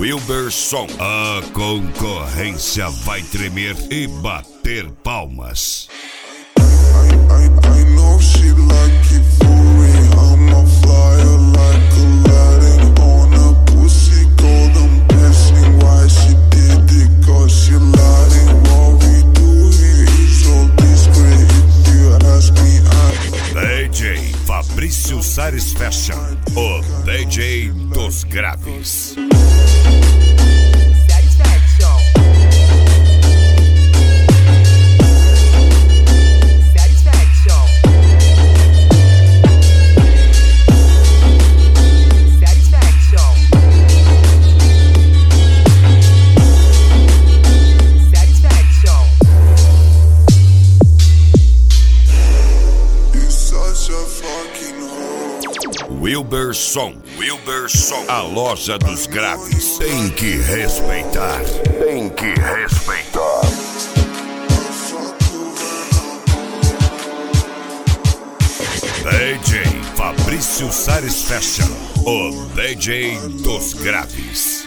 Wilberson, a concorrência vai tremer e bater palmas. I know she like it for me. I'm a flyer like Aladdin on a pussy golden blessing. Why she did it? Cause she lying. What we do here is so discreet. If you ask me, DJ Fabrício Sares Fashion, o DJ dos graves. Wilberson, a loja dos graves. Tem que respeitar. DJ Fabrício Sares Fashion, o DJ dos graves.